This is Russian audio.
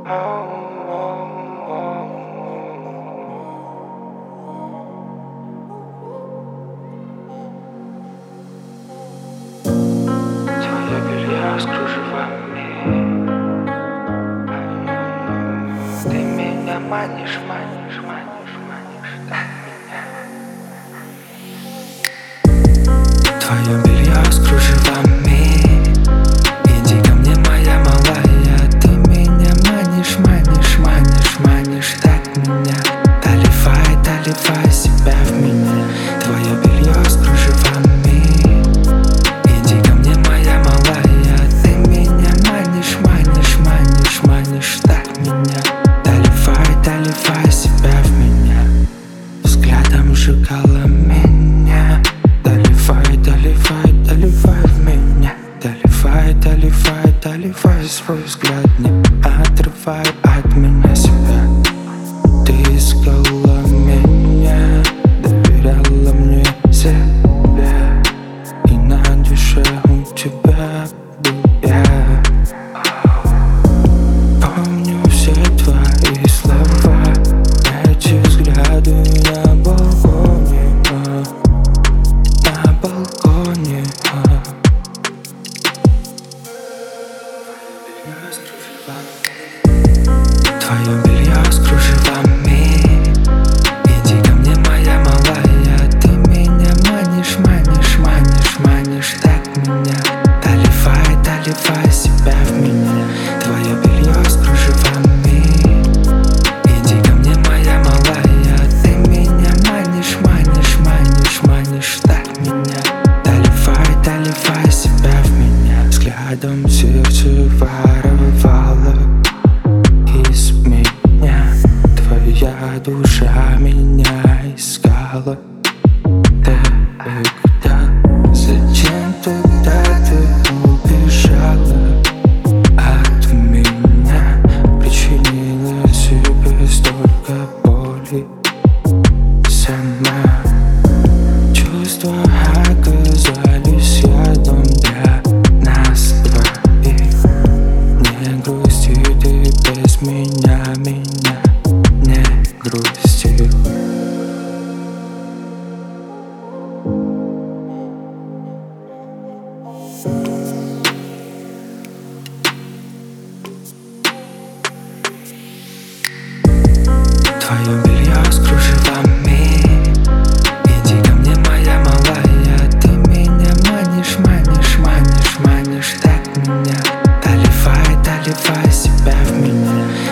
Твое белье с кружевами. Ты меня манишь, манишь, манишь, манишь, так меня. Твое белье с кружевами. Иди ко мне, моя малая. Ты меня манишь, манишь, манишь, манишь, так меня. Доливай себя в меня. Твое белье с кружевами. Иди ко мне, моя малая. Ты меня манишь, манишь, манишь, манишь, так меня. Доливай себя в меня. Взглядом сжигала меня. Доливай в меня. Доливай свой взгляд. Не отрывай от меня себя. Ты искала меня, доверяла мне себя, и на душе у тебя был я. Помню все твои слова, эти взгляды на балконе, на балконе. Твое белье с кружевами. Иди ко мне, моя малая. Ты меня манишь, манишь, манишь, манишь, так меня. Доливай себя в меня. Твое белье с кружевами. Иди ко мне, моя малая. Ты меня манишь, манишь, манишь, манишь, так меня. Доливай себя в меня. Взглядом сердце воровало из меня. Твоя душа меня искала. Тогда зачем тогда ты убежала от меня? Причинила себе столько боли сама. Чувства оказались ядом для нас двоих. Не грусти ты без меня, меня не грусти. Твое белье с кружевами. Иди ко мне, моя малая. Ты меня манишь, манишь, манишь, манишь, так меня. Доливай себя в меня.